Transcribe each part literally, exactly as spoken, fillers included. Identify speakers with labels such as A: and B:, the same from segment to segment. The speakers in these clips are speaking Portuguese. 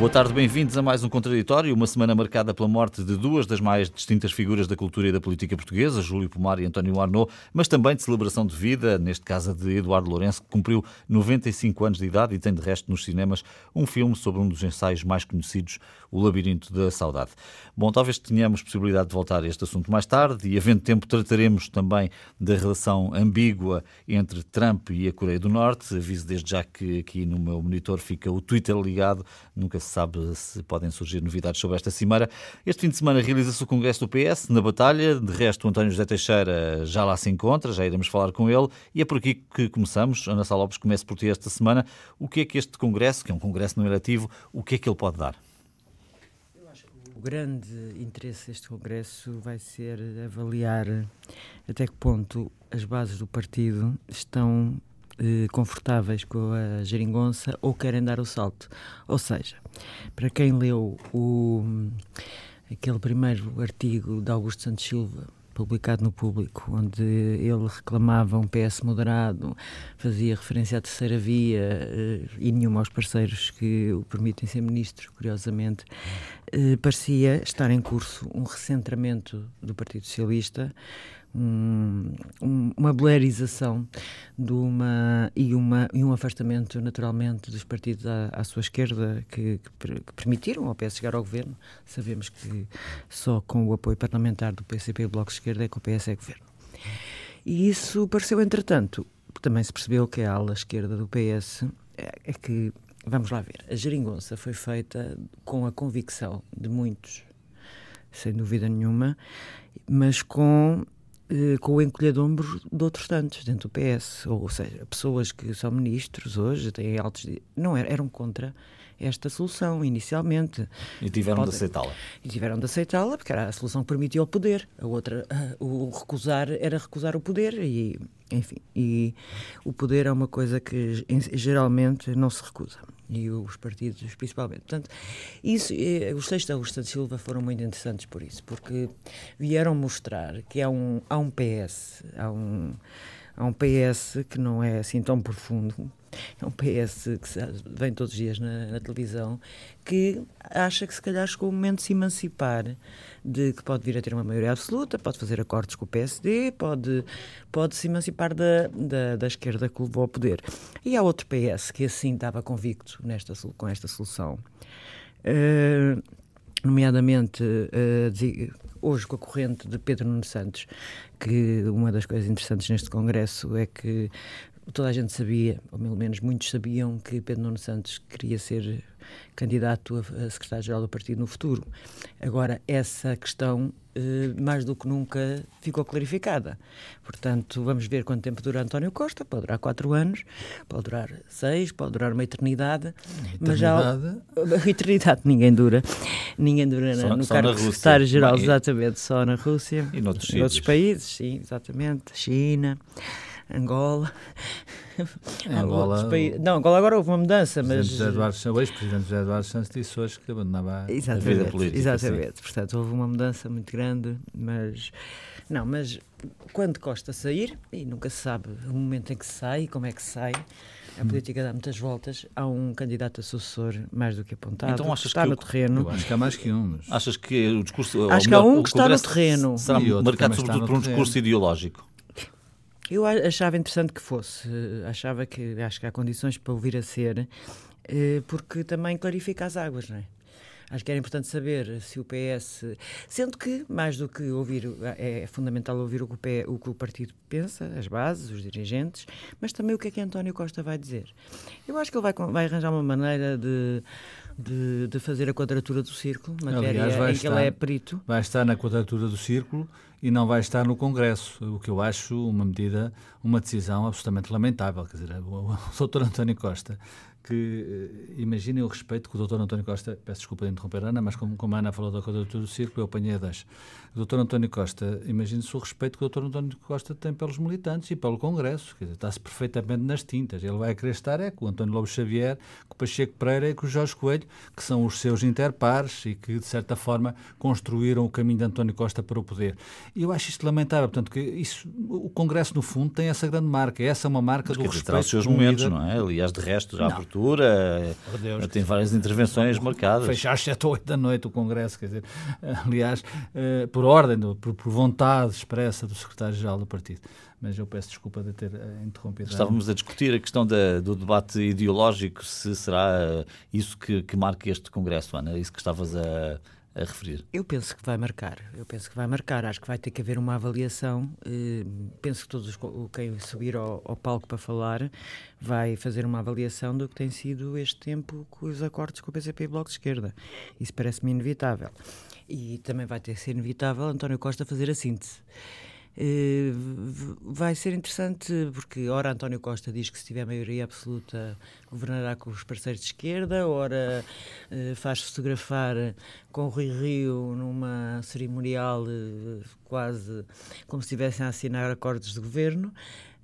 A: Boa tarde, bem-vindos a mais um Contraditório, uma semana marcada pela morte de duas das mais distintas figuras da cultura e da política portuguesa, Júlio Pomar e António Arnaud, mas também de celebração de vida, neste caso de Eduardo Lourenço, que cumpriu noventa e cinco anos de idade e tem de resto nos cinemas um filme sobre um dos ensaios mais conhecidos, O Labirinto da Saudade. Bom, talvez tenhamos possibilidade de voltar a este assunto mais tarde e, havendo tempo, trataremos também da relação ambígua entre Trump e a Coreia do Norte. Aviso desde já que aqui no meu monitor fica o Twitter ligado, nunca se sabe se podem surgir novidades sobre esta cimeira. Este fim de semana realiza-se o Congresso do P S na Batalha. De resto, o António José Teixeira já lá se encontra, já iremos falar com ele. E é por aqui que começamos. Ana Sá Lopes, começa por ti esta semana. O que é que este Congresso, que é um Congresso não eletivo, o que é que ele pode dar?
B: Eu acho que o grande interesse deste Congresso vai ser avaliar até que ponto as bases do partido estão confortáveis com a geringonça ou querem dar o salto. Ou seja, para quem leu o, aquele primeiro artigo de Augusto Santos Silva, publicado no Público, onde ele reclamava um P S moderado, fazia referência à terceira via e nenhum aos parceiros que o permitem ser ministro, curiosamente, parecia estar em curso um recentramento do Partido Socialista, Um, um, uma bolerização de uma, e, uma, e um afastamento naturalmente dos partidos à, à sua esquerda que, que, que permitiram ao P S chegar ao governo. Sabemos que só com o apoio parlamentar do P C P e do Bloco de Esquerda é que o P S é governo. E isso pareceu, entretanto, também se percebeu que a ala esquerda do P S é, é que, vamos lá ver, a geringonça foi feita com a convicção de muitos, sem dúvida nenhuma, mas com com o encolher de ombros de outros tantos dentro do P S, ou, ou seja, pessoas que são ministros hoje, têm altos... não eram, eram contra esta solução inicialmente.
A: E tiveram Pode... de aceitá-la.
B: E tiveram de aceitá-la porque era a solução que permitia o poder. A outra, o recusar, era recusar o poder e, enfim, e o poder é uma coisa que geralmente não se recusa. E os partidos, principalmente. Portanto, isso, os textos de Augusto Santos Silva foram muito interessantes por isso, porque vieram mostrar que há um, há um P S, há um, há um P S que não é assim tão profundo, é um P S que vem todos os dias na, na televisão, que acha que se calhar chegou o momento de se emancipar, de que pode vir a ter uma maioria absoluta, pode fazer acordos com o P S D, pode, pode se emancipar da, da, da esquerda que o levou ao poder. E há outro P S que assim estava convicto nesta, com esta solução, uh, nomeadamente uh, hoje com a corrente de Pedro Nuno Santos, que uma das coisas interessantes neste Congresso é que toda a gente sabia, ou pelo menos muitos sabiam, que Pedro Nuno Santos queria ser candidato a secretário-geral do partido no futuro. Agora, essa questão, eh, mais do que nunca, ficou clarificada. Portanto, vamos ver quanto tempo dura António Costa. Pode durar quatro anos, pode durar seis, pode durar uma eternidade.
C: Eternidade?
B: Mas já, a eternidade ninguém dura. Ninguém dura
A: só,
B: no
A: só
B: cargo de secretário-geral, exatamente, só na Rússia.
A: E noutros,
B: em outros países, sim, exatamente. China, Angola.
C: Angola
B: países... Não, Angola agora houve uma mudança, mas...
C: José Eduardo, o ex-presidente José Eduardo Santos disse hoje que abandonava
A: a vida política.
B: Exatamente, sim. Portanto, houve uma mudança muito grande, mas... Não, mas quando Costa sair, e nunca se sabe o momento em que se sai, como é que se sai, a política dá muitas voltas, há um candidato a sucessor mais do que apontado,
A: então, achas
B: que está
A: que
B: no
A: eu...
B: terreno.
C: Eu acho que há mais que um. Mas...
A: Achas que o discurso...
B: Acho que há um que está no terreno.
A: Será marcado sobretudo por um discurso ideológico?
B: Eu achava interessante que fosse, achava que, acho que há condições para ouvir a ser, porque também clarifica as águas, não é? Acho que era importante saber se o P S, sendo que, mais do que ouvir, é fundamental ouvir o que o, P, o que o partido pensa, as bases, os dirigentes, mas também o que é que António Costa vai dizer. Eu acho que ele vai, vai arranjar uma maneira de, de, de fazer a quadratura do círculo, matéria
C: Aliás, vai
B: em
C: estar,
B: que ele é perito.
C: Vai estar na quadratura do círculo e não vai estar no Congresso, o que eu acho uma medida, uma decisão absolutamente lamentável. Quer dizer, o, o doutor António Costa, que imaginem o respeito que o doutor António Costa, peço desculpa de interromper a Ana, mas como, como a Ana falou da quadratura do círculo, eu apanhei a deixa. O doutor António Costa, imagine-se o respeito que o doutor António Costa tem pelos militantes e pelo Congresso, quer dizer, está-se perfeitamente nas tintas. Ele vai querer estar é com o António Lobo Xavier, com o Pacheco Pereira e com o Jorge Coelho, que são os seus interpares e que, de certa forma, construíram o caminho de António Costa para o poder. E eu acho isto lamentável, portanto, que isso, o Congresso, no fundo, tem essa grande marca. Essa é uma marca
A: mas
C: do
A: que
C: respeito.
A: Terá os seus momentos, líder. Não é? Aliás, de resto, já
B: não,
A: infraestrutura, oh, Deus, tem várias intervenções marcadas.
C: Fechar às sete ou oito da noite o Congresso, quer dizer, aliás, por ordem, por, por vontade expressa do secretário-geral do partido. Mas eu peço desculpa de ter interrompido.
A: Estávamos a discutir a questão da, do debate ideológico, se será isso que, que marca este Congresso, Ana, é isso que estavas a... a referir.
B: Eu penso que vai marcar, eu penso que vai marcar, acho que vai ter que haver uma avaliação, eh, penso que todos os, quem subir ao, ao palco para falar vai fazer uma avaliação do que tem sido este tempo com os acordos com o P C P e o Bloco de Esquerda. Isso parece-me inevitável. E também vai ter que ser inevitável António Costa fazer a síntese. Uh, vai ser interessante porque ora António Costa diz que se tiver maioria absoluta governará com os parceiros de esquerda, ora uh, faz fotografar com o Rui Rio numa cerimonial uh, quase como se estivessem a assinar acordos de governo.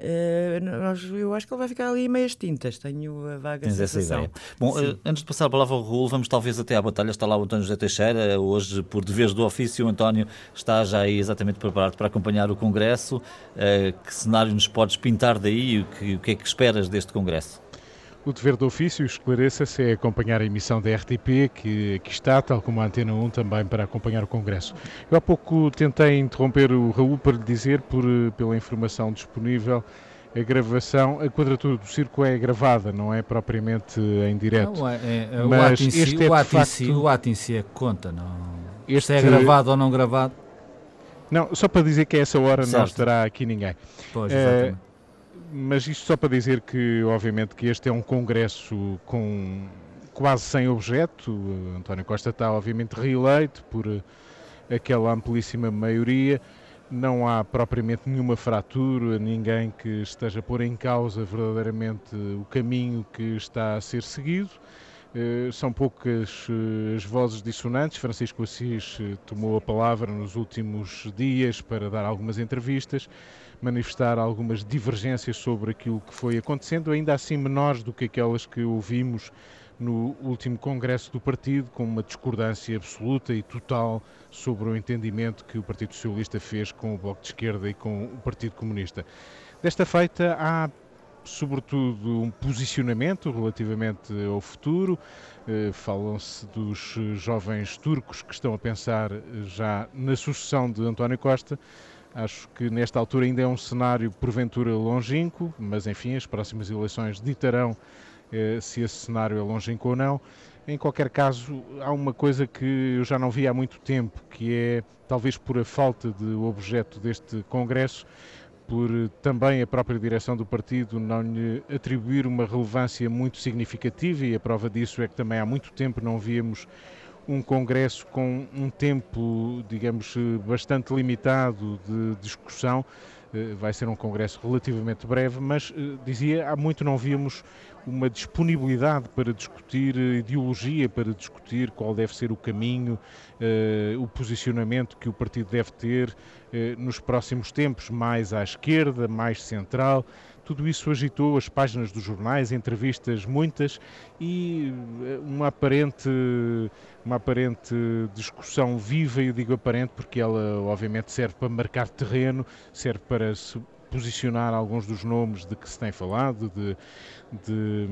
B: Uh, nós, eu acho que ele vai ficar ali meias tintas, tenho a vaga
A: Tens
B: sensação.
A: Essa ideia. Bom, uh, antes de passar a palavra ao Raul, vamos talvez até à batalha. Está lá o António José Teixeira, hoje por deveres do ofício. O António está já aí exatamente preparado para acompanhar o Congresso. Uh, que cenário nos podes pintar daí? O que, o que é que esperas deste Congresso?
D: O dever do ofício, esclareça-se, é acompanhar a emissão da R T P, que aqui está, tal como a Antena um, também para acompanhar o Congresso. Eu há pouco tentei interromper o Raul para lhe dizer, por, pela informação disponível, a gravação, a quadratura do circo é gravada, não é propriamente em direto.
C: Não, é, é,
D: Mas
C: o ato em si,
D: este é
C: o ato
D: de
C: em
D: facto...
C: si, o ato em si é que conta, não?
D: Este...
C: Se é gravado ou não gravado?
D: Não, só para dizer que a essa hora
A: certo.
D: Não estará aqui ninguém.
C: Pois, exatamente.
D: É... Mas isto só para dizer que, obviamente, que este é um congresso com quase sem objeto. António Costa está, obviamente, reeleito por aquela amplíssima maioria. Não há propriamente nenhuma fratura, ninguém que esteja a pôr em causa verdadeiramente o caminho que está a ser seguido. Uh, são poucas uh, as vozes dissonantes. Francisco Assis uh, tomou a palavra nos últimos dias para dar algumas entrevistas, manifestar algumas divergências sobre aquilo que foi acontecendo, ainda assim menores do que aquelas que ouvimos no último congresso do partido, com uma discordância absoluta e total sobre o entendimento que o Partido Socialista fez com o Bloco de Esquerda e com o Partido Comunista. Desta feita, há sobretudo um posicionamento relativamente ao futuro. Uh, falam-se dos jovens turcos que estão a pensar já na sucessão de António Costa. Acho que nesta altura ainda é um cenário porventura longínquo, mas enfim, as próximas eleições ditarão uh, se esse cenário é longínquo ou não. Em qualquer caso, há uma coisa que eu já não vi há muito tempo, que é, talvez por a falta de objeto deste congresso, por também a própria direção do partido não lhe atribuir uma relevância muito significativa, e a prova disso é que também há muito tempo não víamos um congresso com um tempo, digamos, bastante limitado de discussão. Vai ser um congresso relativamente breve, mas, dizia, há muito não víamos uma disponibilidade para discutir ideologia, para discutir qual deve ser o caminho, uh, o posicionamento que o partido deve ter uh, nos próximos tempos, mais à esquerda, mais central. Tudo isso agitou as páginas dos jornais, entrevistas muitas e uma aparente, uma aparente discussão viva, e eu digo aparente porque ela obviamente serve para marcar terreno, serve para se posicionar alguns dos nomes de que se tem falado, de, de,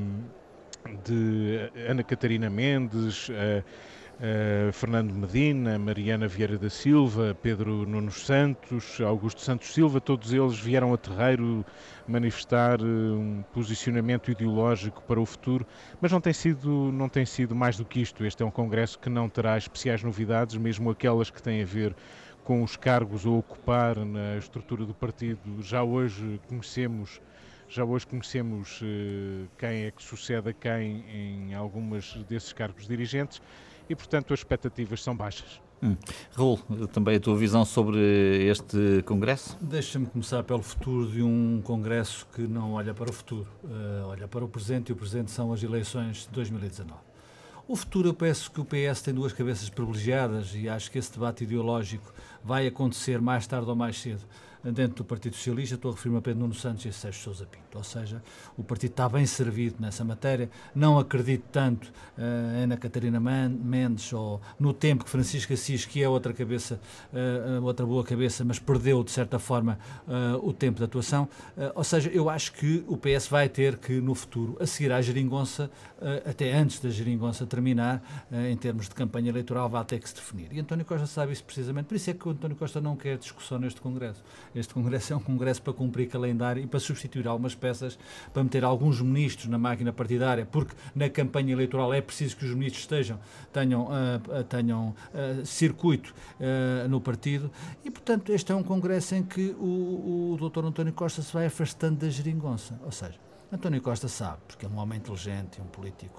D: de Ana Catarina Mendes, uh, Uh, Fernando Medina, Mariana Vieira da Silva, Pedro Nuno Santos, Augusto Santos Silva, todos eles vieram a terreiro manifestar uh, um posicionamento ideológico para o futuro, mas não tem sido, não tem sido mais do que isto. Este é um congresso que não terá especiais novidades, mesmo aquelas que têm a ver com os cargos a ocupar na estrutura do partido. Já hoje conhecemos Já hoje conhecemos uh, quem é que sucede a quem em algumas desses cargos dirigentes e, portanto, as expectativas são baixas.
A: Hum. Raul, também a tua visão sobre este Congresso?
C: Deixa-me começar pelo futuro de um Congresso que não olha para o futuro, uh, olha para o presente, e o presente são as eleições de dois mil e dezanove. O futuro, eu penso que o P S tem duas cabeças privilegiadas e acho que esse debate ideológico vai acontecer mais tarde ou mais cedo. dentro do Partido Socialista, estou a referir-me a Pedro Nuno Santos e a Sérgio Sousa Pinto, ou seja, o partido está bem servido nessa matéria, não acredito tanto uh, em Ana Catarina Mendes ou no tempo que Francisco Assis, que é outra cabeça, uh, outra boa cabeça, mas perdeu de certa forma uh, o tempo de atuação, uh, ou seja, eu acho que o P S vai ter que no futuro, a seguir à geringonça, uh, até antes da geringonça terminar, uh, em termos de campanha eleitoral, vai ter que se definir. E António Costa sabe isso precisamente, por isso é que o António Costa não quer discussão neste Congresso. Este Congresso é um Congresso para cumprir calendário e para substituir algumas peças, para meter alguns ministros na máquina partidária, porque na campanha eleitoral é preciso que os ministros estejam, tenham, uh, tenham uh, circuito uh, no partido e, portanto, este é um Congresso em que o, o doutor António Costa se vai afastando da geringonça. Ou seja, António Costa sabe, porque é um homem inteligente e um político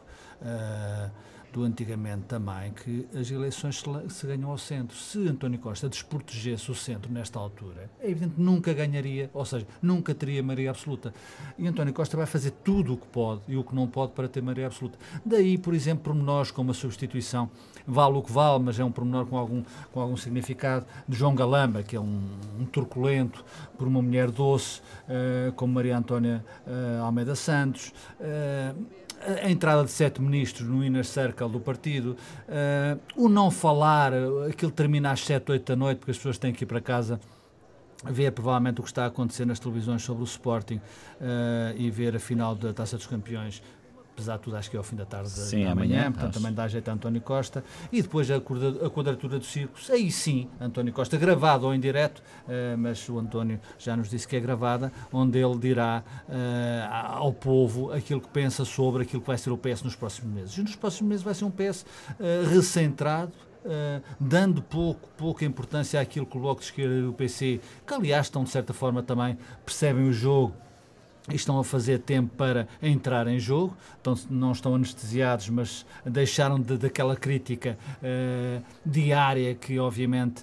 C: uh, do antigamente também, que as eleições se, se ganham ao centro. Se António Costa desprotegesse o centro nesta altura, é evidente que nunca ganharia, ou seja, nunca teria maioria absoluta. E António Costa vai fazer tudo o que pode e o que não pode para ter maioria absoluta. Daí, por exemplo, pormenores como a substituição, vale o que vale, mas é um pormenor com algum, com algum significado, de João Galamba, que é um, um turculento, por uma mulher doce, uh, como Maria Antónia uh, Almeida Santos, uh, a entrada de sete ministros no inner circle do partido, uh, o não falar, aquilo termina às sete, oito da noite, porque as pessoas têm que ir para casa ver provavelmente o que está a acontecer nas televisões sobre o Sporting uh, e ver a final da Taça dos Campeões. Apesar de tudo, acho que é ao fim da tarde
A: sim,
C: da manhã,
A: amanhã,
C: portanto
A: acho.
C: Também dá jeito a António Costa. E depois a, a quadratura do círculo, aí sim, António Costa, gravado ou em direto, uh, mas o António já nos disse que é gravada, onde ele dirá uh, ao povo aquilo que pensa sobre aquilo que vai ser o P S nos próximos meses. E nos próximos meses vai ser um P S uh, recentrado, Uh, dando pouco, pouca importância àquilo que o Bloco de Esquerda e o P C, que aliás estão de certa forma também, percebem o jogo e estão a fazer tempo para entrar em jogo, então, não estão anestesiados, mas deixaram de, daquela crítica uh, diária que obviamente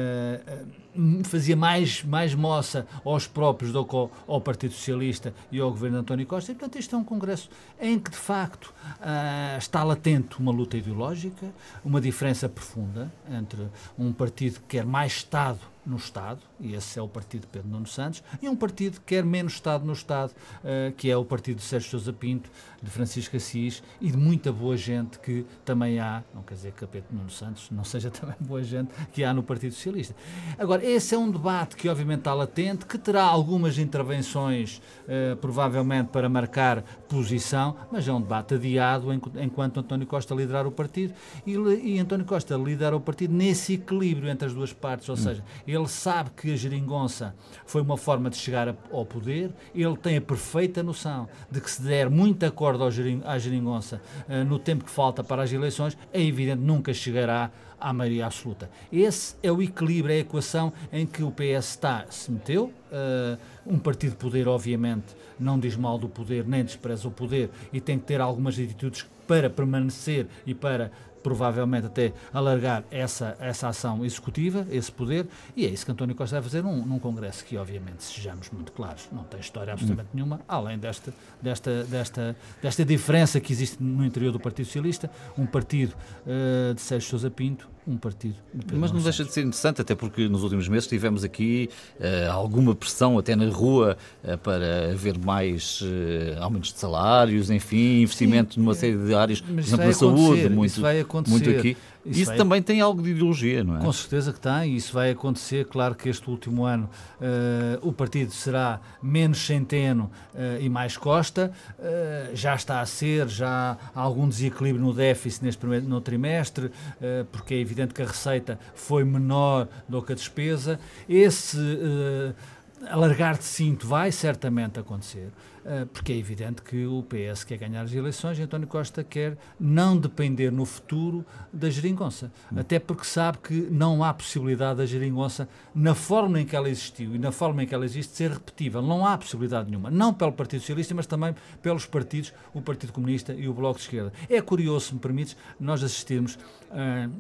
C: uh, fazia mais, mais moça aos próprios do que ao, ao Partido Socialista e ao governo de António Costa. E, portanto, este é um Congresso em que, de facto, uh, está latente uma luta ideológica, uma diferença profunda entre um partido que quer mais Estado no Estado, e esse é o partido de Pedro Nuno Santos, e um partido que quer menos Estado no Estado, uh, que é o partido de Sérgio Sousa Pinto, de Francisco Assis e de muita boa gente que também há, não quer dizer que a Pedro Nuno Santos não seja também boa gente, que há no Partido Socialista. Agora, esse é um debate que obviamente está latente, que terá algumas intervenções, uh, provavelmente para marcar posição, mas é um debate adiado enquanto António Costa liderar o partido, e, e António Costa lidera o partido nesse equilíbrio entre as duas partes, ou hum. seja, ele sabe que a geringonça foi uma forma de chegar ao poder, ele tem a perfeita noção de que se der muito acordo ao gering, à geringonça uh, no tempo que falta para as eleições, é evidente nunca chegará à maioria absoluta. Esse é o equilíbrio, é a equação em que o P S está, se meteu. Uh, um partido de poder, obviamente, não diz mal do poder, nem despreza o poder e tem que ter algumas atitudes para permanecer e para provavelmente até alargar essa, essa ação executiva, esse poder, e é isso que António Costa vai fazer num, num Congresso que, obviamente, sejamos muito claros, não tem história absolutamente hum. nenhuma, além desta, desta, desta, desta diferença que existe no interior do Partido Socialista, um partido uh, de Sérgio Sousa Pinto, um partido de Pedro
A: Mas não deixa de ser interessante, até porque nos últimos meses tivemos aqui uh, alguma pressão até na rua uh, para haver mais uh, aumentos de salários, enfim, investimento Sim, numa série de áreas, por exemplo, na saúde, muito, muito aqui. Isso, isso vai... também tem algo de ideologia, não é?
C: Com certeza que tem, isso vai acontecer. Claro que este último ano uh, o partido será menos Centeno uh, e mais Costa, uh, já está a ser, já há algum desequilíbrio no déficit neste primeiro, no trimestre, uh, porque é evidente que a receita foi menor do que a despesa. Esse uh, alargar de cinto vai certamente acontecer, porque é evidente que o P S quer ganhar as eleições e António Costa quer não depender no futuro da geringonça, hum. até porque sabe que não há possibilidade da geringonça, na forma em que ela existiu e na forma em que ela existe, ser repetível. Não há possibilidade nenhuma, não pelo Partido Socialista, mas também pelos partidos, o Partido Comunista e o Bloco de Esquerda. É curioso, se me permites, nós assistirmos uh,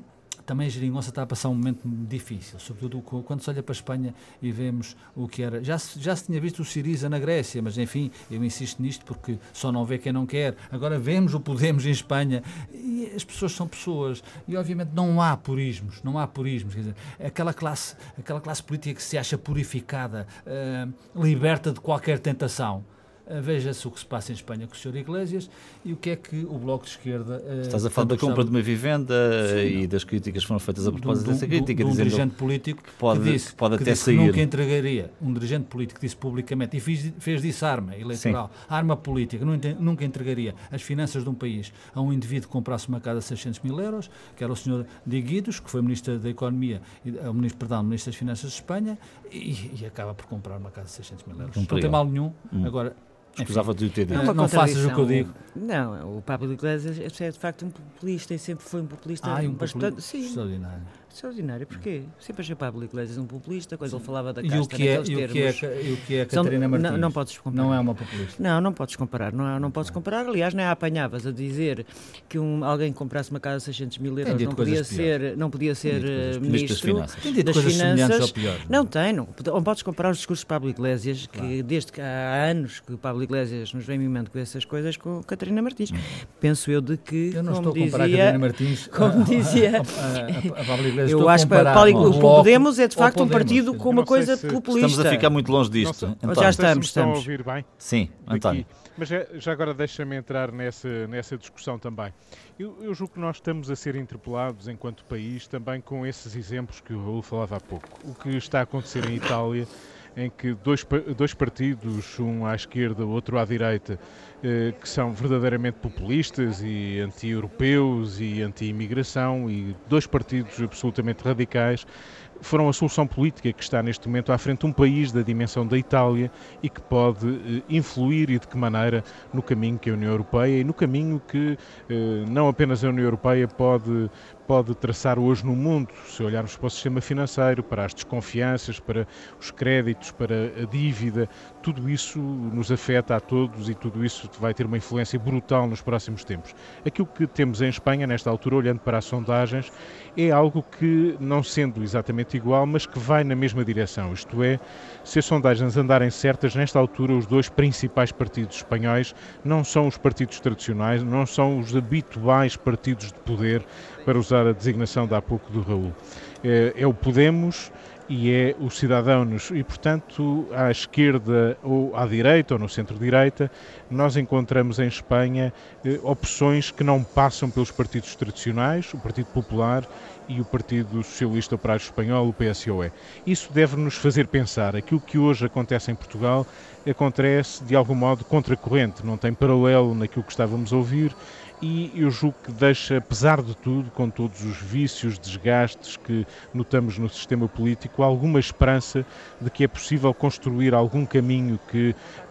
C: também a Geringonça está a passar um momento difícil, sobretudo quando se olha para a Espanha e vemos o que era. Já se, já se tinha visto o Syriza na Grécia, mas enfim, eu insisto nisto porque só não vê quem não quer. Agora vemos o Podemos em Espanha e as pessoas são pessoas e obviamente não há purismos, não há purismos. Quer dizer, aquela classe, aquela classe política que se acha purificada, uh, liberta de qualquer tentação. Veja-se o que se passa em Espanha com o senhor Iglesias e o que é que o Bloco de Esquerda...
A: Estás a falar da compra de uma vivenda. Sim, e das críticas que foram feitas a propósito dessa crítica.
C: De um dirigente político que
A: pode,
C: que disse,
A: que pode
C: que
A: até
C: disse
A: sair.
C: Que nunca entregaria, um dirigente político que disse publicamente, e fez, fez disso arma eleitoral, Sim. arma política, nunca entregaria as finanças de um país a um indivíduo que comprasse uma casa de seiscentos mil euros, que era o senhor de Guidos, que foi Ministro da Economia, o ministro, perdão, Ministro das Finanças de Espanha, e, e acaba por comprar uma casa de seiscentos mil euros. Um não tem mal nenhum. Hum. Agora...
A: Escusava de o ter dito.
B: Não,
C: não faças o que eu digo.
B: Não, o Pablo Iglesias é de facto um populista e sempre foi um populista
C: ah, um
B: bastante...
C: Sim. Extraordinário.
B: Extraordinário, porquê? Sempre achei Pablo Iglesias um populista, quando ele falava da
C: e
B: casta
C: o que é,
B: naqueles
C: e
B: termos.
C: O que é, e o que é a Catarina Martins?
B: Não, não podes comparar.
C: Não é uma populista.
B: Não, não podes comparar. Não, não podes comparar. Aliás, nem a apanhavas a dizer que um, alguém que comprasse uma casa de seiscentos mil euros não podia, ser, não podia ser uh, ministro das Finanças.
C: Tem dito coisas semelhantes ao pior.
B: Não tem, não. Não podes comparar os discursos de Pablo Iglesias, que claro. desde que há anos que o Pablo Iglesias nos vem mimando com essas coisas, com Catarina Martins. Hum. Penso eu de que,
C: eu não
B: como
C: estou a comparar
B: dizia,
C: a Catarina Martins
B: como dizia,
C: a, a, a, a Pablo Iglesias.
B: Eu acho que o Podemos é de facto um partido com uma coisa
A: se...
B: populista.
A: Estamos a ficar muito longe disto.
B: Então, já estamos,
D: estão
B: estamos.
D: a ouvir bem?
A: Sim, António.
D: Aqui. Mas já, já agora deixa-me entrar nessa, nessa discussão também. Eu, eu julgo que nós estamos a ser interpelados enquanto país também com esses exemplos que o Raul falava há pouco. O que está a acontecer em Itália, em que dois, dois partidos, um à esquerda, outro à direita, eh, que são verdadeiramente populistas e anti-europeus e anti-imigração, e dois partidos absolutamente radicais, foram a solução política que está neste momento à frente de um país da dimensão da Itália e que pode eh, influir e de que maneira no caminho que a União Europeia e no caminho que eh, não apenas a União Europeia pode, pode traçar hoje no mundo, se olharmos para o sistema financeiro, para as desconfianças, para os créditos, para a dívida, tudo isso nos afeta a todos e tudo isso vai ter uma influência brutal nos próximos tempos. Aquilo que temos em Espanha, nesta altura, olhando para as sondagens, é algo que, não sendo exatamente igual, mas que vai na mesma direção. Isto é, se as sondagens andarem certas, nesta altura os dois principais partidos espanhóis não são os partidos tradicionais, não são os habituais partidos de poder, para usar a designação de há pouco do Raul. É, é o Podemos e é os Cidadãos, e portanto à esquerda ou à direita ou no centro-direita nós encontramos em Espanha eh, opções que não passam pelos partidos tradicionais, o Partido Popular e o Partido Socialista Operário Espanhol, o P S O E. Isso deve-nos fazer pensar. Aquilo que hoje acontece em Portugal acontece de algum modo contracorrente, não tem paralelo naquilo que estávamos a ouvir, e eu julgo que deixa, apesar de tudo, com todos os vícios, desgastes que notamos no sistema político, alguma esperança de que é possível construir algum caminho que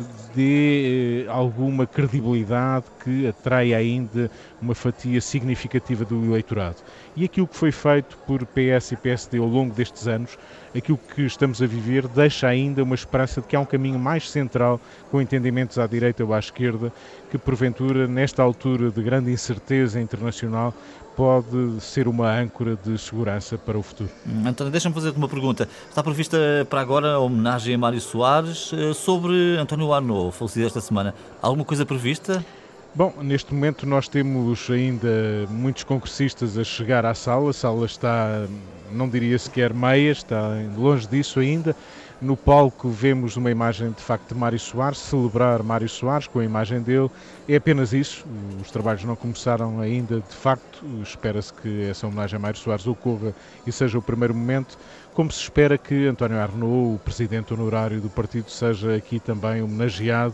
D: dê eh, alguma credibilidade, que atraia ainda uma fatia significativa do eleitorado. E aquilo que foi feito por P S e P S D ao longo destes anos, aquilo que estamos a viver, deixa ainda uma esperança de que há um caminho mais central, com entendimentos à direita ou à esquerda, que porventura, nesta altura de grande incerteza internacional, pode ser uma âncora de segurança para o futuro.
A: António, deixa-me fazer-te uma pergunta. Está prevista para agora a homenagem a Mário Soares sobre António Arnaud, falecido esta semana. Alguma coisa prevista?
D: Bom, neste momento nós temos ainda muitos congressistas a chegar à sala. A sala está, não diria sequer meia, está longe disso ainda. No palco vemos uma imagem de facto de Mário Soares, celebrar Mário Soares com a imagem dele. É apenas isso, os trabalhos não começaram ainda de facto. Espera-se que essa homenagem a Mário Soares ocorra e seja o primeiro momento, como se espera que António Arnaud, o presidente honorário do partido, seja aqui também homenageado.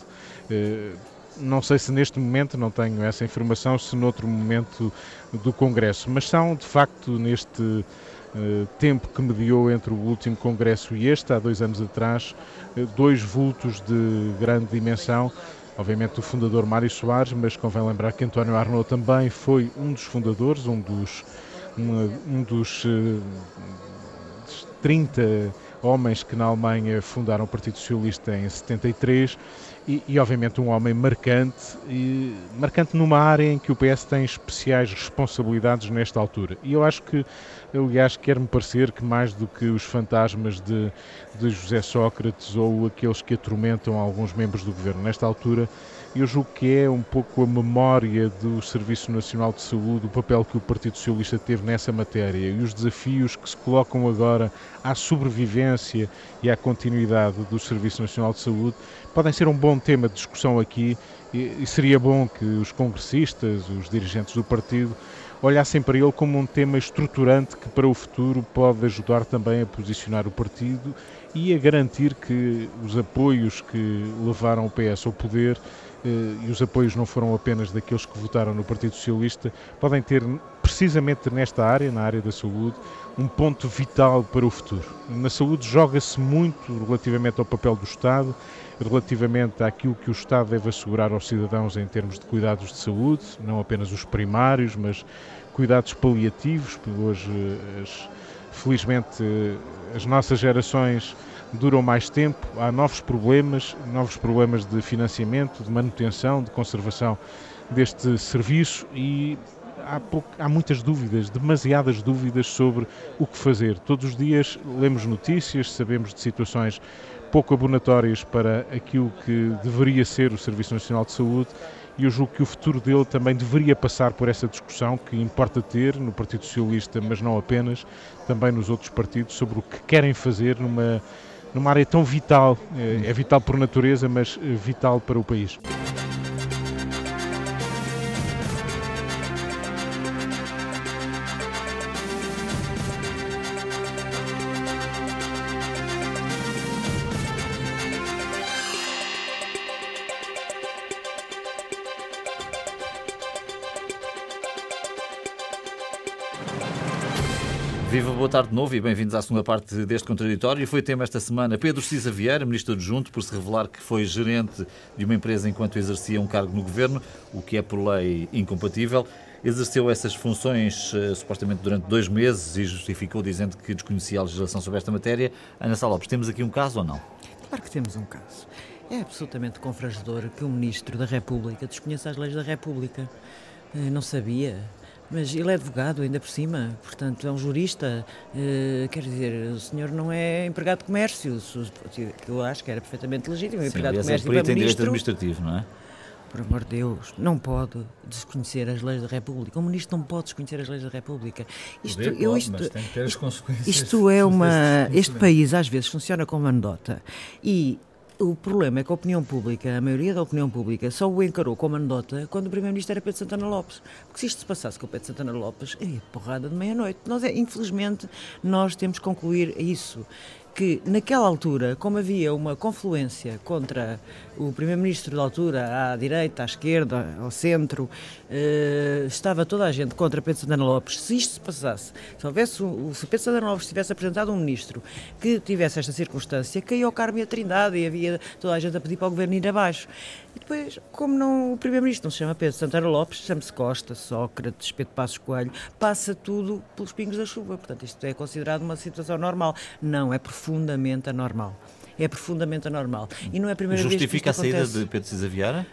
D: Não sei se neste momento, não tenho essa informação, se noutro momento do Congresso, mas são de facto neste uh, tempo que mediou entre o último Congresso e este, há dois anos atrás, uh, dois vultos de grande dimensão. Obviamente o fundador Mário Soares, mas convém lembrar que António Arnaud também foi um dos fundadores, um dos, um, um dos uh, trinta homens que na Alemanha fundaram o Partido Socialista em setenta e três e, e obviamente um homem marcante, e, marcante numa área em que o P S tem especiais responsabilidades nesta altura. E eu acho que, aliás, quer-me parecer que mais do que os fantasmas de, de José Sócrates ou aqueles que atormentam alguns membros do governo nesta altura, eu julgo que é um pouco a memória do Serviço Nacional de Saúde, o papel que o Partido Socialista teve nessa matéria e os desafios que se colocam agora à sobrevivência e à continuidade do Serviço Nacional de Saúde podem ser um bom tema de discussão aqui, e seria bom que os congressistas, os dirigentes do partido, olhassem para ele como um tema estruturante que para o futuro pode ajudar também a posicionar o partido e a garantir que os apoios que levaram o P S ao poder, e os apoios não foram apenas daqueles que votaram no Partido Socialista, podem ter precisamente nesta área, na área da saúde, um ponto vital para o futuro. Na saúde joga-se muito relativamente ao papel do Estado, relativamente àquilo que o Estado deve assegurar aos cidadãos em termos de cuidados de saúde, não apenas os primários, mas cuidados paliativos, porque hoje, as, felizmente, as nossas gerações duram mais tempo, há novos problemas, novos problemas de financiamento, de manutenção, de conservação deste serviço e há, pouco, há muitas dúvidas, demasiadas dúvidas sobre o que fazer. Todos os dias lemos notícias, sabemos de situações pouco abonatórias para aquilo que deveria ser o Serviço Nacional de Saúde e eu julgo que o futuro dele também deveria passar por essa discussão que importa ter no Partido Socialista, mas não apenas, também nos outros partidos, sobre o que querem fazer numa numa área tão vital, é vital por natureza, mas vital para o país.
A: Viva, boa tarde de novo e bem-vindos à segunda parte deste contraditório. Foi tema esta semana Pedro Cisa Vieira, ministro adjunto, por se revelar que foi gerente de uma empresa enquanto exercia um cargo no governo, o que é por lei incompatível. Exerceu essas funções uh, supostamente durante dois meses e justificou dizendo que desconhecia a legislação sobre esta matéria. Ana Sá Lopes, temos aqui um caso ou não?
B: Claro que temos um caso. É absolutamente confrangedor que um ministro da República desconheça as leis da República. Uh, não sabia. Mas ele é advogado, ainda por cima, portanto, é um jurista, uh, quer dizer, o senhor não é empregado de comércio, que eu acho que era perfeitamente legítimo,
A: Sim,
B: empregado de
A: comércio.
B: Sim,
A: tem direito administrativo, não é?
B: Por amor de Deus, não pode desconhecer as leis da República. Um ministro não pode desconhecer as leis da República. Isto,
C: Poder,
B: eu,
C: pode,
B: isto,
C: mas tem que ter as consequências.
B: Isto é uma... Este país às vezes funciona como anedota e... O problema é que a opinião pública, a maioria da opinião pública, só o encarou como anedota quando o primeiro-ministro era Pedro Santana Lopes. Porque se isto se passasse com o Pedro Santana Lopes, é porrada de meia-noite. Nós, é, infelizmente, nós temos que concluir isso. Que naquela altura, como havia uma confluência contra o primeiro-ministro da altura, à direita, à esquerda, ao centro, eh, estava toda a gente contra Pedro Santana Lopes. Se isto se passasse, se houvesse o, se Pedro Santana Lopes tivesse apresentado um ministro que tivesse esta circunstância, caiu ao Carmo e a Trindade e havia toda a gente a pedir para o governo ir abaixo. E depois, como não, o primeiro-ministro não se chama Pedro Santana Lopes, chama-se Costa, Sócrates, Pedro Passos Coelho, passa tudo pelos pingos da chuva. Portanto, isto é considerado uma situação normal. Não, é profundamente anormal. É profundamente anormal. E não é a primeira vez que isto acontece.
A: Justifica a saída de Pedro Cisa Vieira?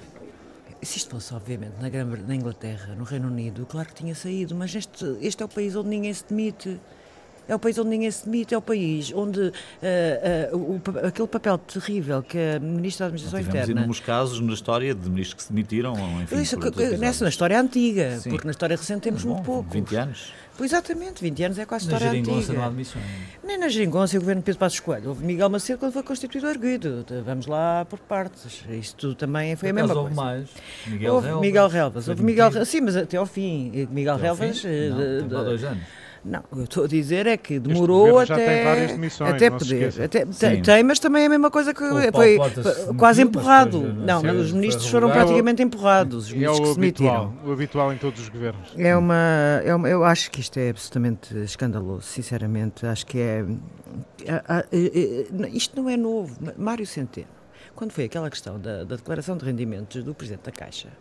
B: Se isto fosse, obviamente, na, Gran... na Inglaterra, no Reino Unido, claro que tinha saído, mas este, este é o país onde ninguém se demite. É o país onde ninguém se demite, é o país onde uh, uh, o, aquele papel terrível que a Ministra da Administração
A: Tivemos
B: Interna...
A: inúmeros casos na história de ministros que se demitiram, enfim,
B: Isso,
A: por
B: nessa, na história antiga,
A: Sim.
B: porque na história recente temos
A: Bom,
B: muito pouco.
A: vinte anos.
B: Pois exatamente, vinte anos é quase a
C: Na
B: história antiga.
C: Geringonça não há admissões.
B: Nem na Geringonça e o governo de Pedro Passos Coelho. Houve Miguel Macedo quando foi constituído o arguido. Vamos lá por partes. Isto também foi a mesma coisa.
C: Houve mais. Miguel
B: houve
C: Relvas.
B: Miguel Relvas. Houve Miguel, sim, mas até ao fim. Miguel
C: Até ao
B: Relvas...
C: fim?
B: eh,
C: Não,
B: de-
C: tem lá dois anos.
B: Não, eu estou a dizer é que
D: governo
B: demorou
D: já
B: até,
D: tem várias demissões,
B: até
D: não se
B: poder.
D: esqueça.
B: Até,
A: Sim.
B: tem, tem, mas também é a mesma coisa que
C: O Paulo
B: foi,
C: Portas se
B: foi
C: demitiu,
B: quase
C: mas
B: empurrado.
C: depois,
B: Não,
C: não sei,
B: os ministros
C: foi
B: foram
C: revogado.
B: praticamente empurrados, os
D: É
B: ministros
D: o
B: que se demitiram.
D: habitual, o habitual em todos os governos.
B: É uma, é uma, eu acho que isto é absolutamente escandaloso, sinceramente. Acho que é. é- é- é- Isto não é novo. Mário Centeno, quando foi aquela questão da, da declaração de rendimentos do Presidente da Caixa,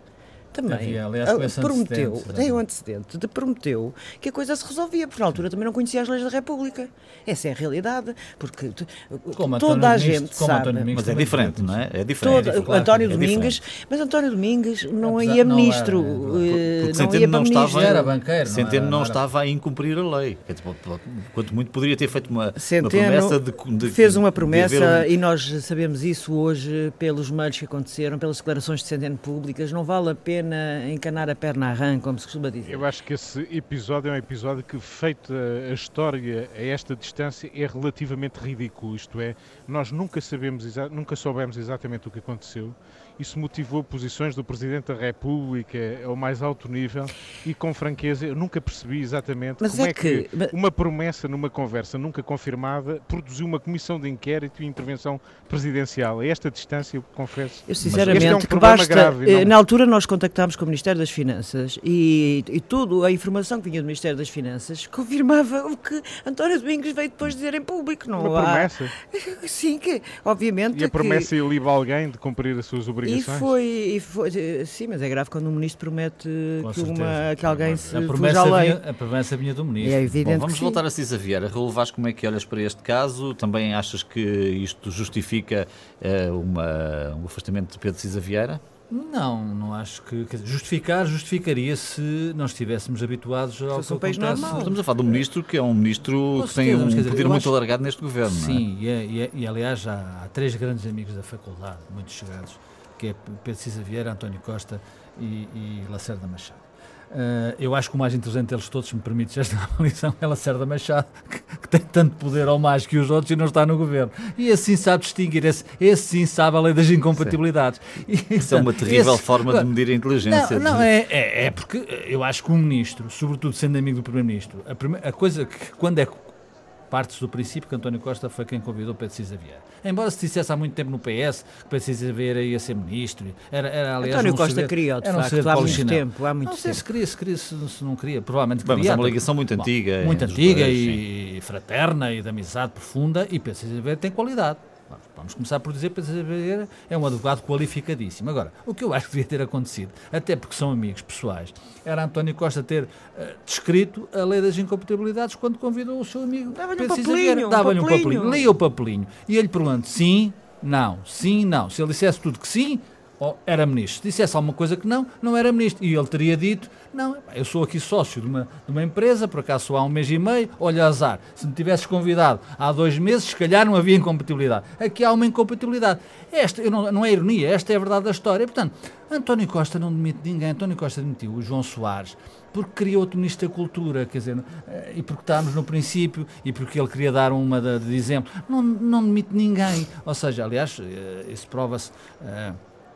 B: também
C: Havia, aliás, com esse
B: prometeu,
C: antecedente,
B: tem um antecedente, de prometeu que a coisa se resolvia, porque na altura também não conhecia as leis da República. Essa é a realidade, porque
C: como
B: toda a
C: gente
B: gente sabe.
A: Mas é diferente, não é? É diferente.
B: Toda,
A: é claro,
B: António
A: é
B: Domingues,
A: diferente.
B: mas António Domingues não
C: Apesar,
B: ia
C: não
B: ministro.
C: era,
B: eh,
A: Porque
B: não
A: Centeno
B: ia
A: não
B: para ministro.
A: estava,
C: Era banqueiro, não
A: Centeno
C: era-
A: não
C: não era-
A: estava a incumprir a lei. Quanto muito poderia ter feito uma, uma
B: Centeno
A: promessa de, de
B: fez uma
A: de
B: promessa
A: haver um-
B: e nós sabemos isso hoje pelos meios que aconteceram, pelas declarações de Centeno públicas. Não vale a pena encanar a perna à rã, como se costuma dizer.
D: Eu acho que esse episódio é um episódio que, feita a história a esta distância, é relativamente ridículo. Isto é, nós nunca sabemos, exa- nunca soubemos exatamente o que aconteceu. Isso motivou posições do Presidente da República ao mais alto nível e, com franqueza, eu nunca percebi exatamente
B: Mas
D: como
B: é
D: é que,
B: que- mas-
D: uma promessa numa conversa nunca confirmada produziu uma comissão de inquérito e intervenção presidencial. A esta distância, eu confesso.
B: Eu
D: este
B: sinceramente
D: é um
B: que
D: problema
B: basta,
D: grave,
B: eh,
D: não-
B: na altura nós contactámos com o Ministério das Finanças e, e tudo, a informação que vinha do Ministério das Finanças confirmava o que António Domingos veio depois dizer em público. Não
D: Uma
B: há-
D: promessa.
B: Sim, que obviamente
D: E a
B: que-
D: promessa iliba alguém de cumprir as suas
B: E
D: obrigações?
B: foi, e foi, eh, sim, mas é grave quando um ministro promete
C: Com
B: que,
C: certeza.
B: uma, que alguém se
C: a
B: fuja
C: promessa,
B: à lei.
C: vinha, a promessa vinha do ministro.
B: É evidente
A: Bom, vamos
B: que sim.
A: voltar a Cisa Vieira. Raul Vaz, como é que olhas para este caso? Também achas que isto justifica eh, uma, um afastamento de Pedro Cisa Vieira?
C: Não, não acho que... Quer dizer, justificar, justificaria se não estivéssemos habituados ao
B: fosse um
C: que
B: país
C: acontece.
B: normal.
A: Estamos a falar de um ministro que é um ministro
C: Com
A: que tem
C: certeza,
A: um
C: mas quer dizer,
A: poder
C: eu
A: muito
C: acho-
A: alargado neste governo, não é?
C: Sim, e, é- e, é- e, aliás já há três grandes amigos da faculdade, muito chegados, que é Pedro Cisa Vieira, António Costa e, e Lacerda Machado. Uh, eu acho que o mais inteligente deles todos, se me permites esta avaliação, é Lacerda Machado, que, que tem tanto poder ou mais que os outros e não está no governo. E esse sim sabe distinguir, esse, esse sim sabe a lei das incompatibilidades. E,
A: Isso é uma terrível
C: esse-
A: forma de medir a inteligência.
C: Não, não é, é, é porque eu acho que um ministro, sobretudo sendo amigo do primeiro-ministro, a, prime- a coisa que, quando é parte-se do princípio que António Costa foi quem convidou Pedro Cisa Vieira. Embora se dissesse há muito tempo no P S que Pedro Cisa Vieira ia ser ministro, era, era aliás
B: António
C: um
B: Costa
C: segredo-
B: queria, de
C: era um
B: facto,
C: segredo
B: há
C: para o
B: muito
C: chinelo.
B: tempo, há muito
C: Não sei
B: tempo.
C: se queria, se queria, se, se não queria, provavelmente
A: Bem, mas
C: queria.
A: é uma ligação muito
C: Bom,
A: antiga
C: muito
A: entre os
C: antiga
A: dois,
C: e fraterna e de amizade profunda, e Pedro Cisa Vieira tem qualidade. Vamos começar por dizer que Pedro Cisa Vieira é um advogado qualificadíssimo. Agora, o que eu acho que devia ter acontecido, até porque são amigos pessoais, era António Costa ter uh, descrito a lei das incompatibilidades quando convidou o seu amigo
B: Dava-lhe um
C: Pedro Cisa
B: papelinho,
C: Vieira.
B: um
C: Dava-lhe um
B: papelinho.
C: papelinho, lia o papelinho e ele pergunta sim, não, sim, não. Se ele dissesse tudo que sim, oh, era ministro. Se dissesse alguma coisa que não, não era ministro. E ele teria dito, não, eu sou aqui sócio de uma, de uma empresa, por acaso só há um mês e meio, olha azar, se me tivesses convidado há dois meses, se calhar não havia incompatibilidade. Aqui há uma incompatibilidade. Esta, eu não, não é ironia, esta é a verdade da história. Portanto, António Costa não demite ninguém. António Costa demitiu o João Soares porque queria outro Ministro da Cultura, quer dizer, e porque estávamos no princípio e porque ele queria dar uma de, de exemplo. Não, não demite ninguém. Ou seja, aliás, isso prova-se... Uh,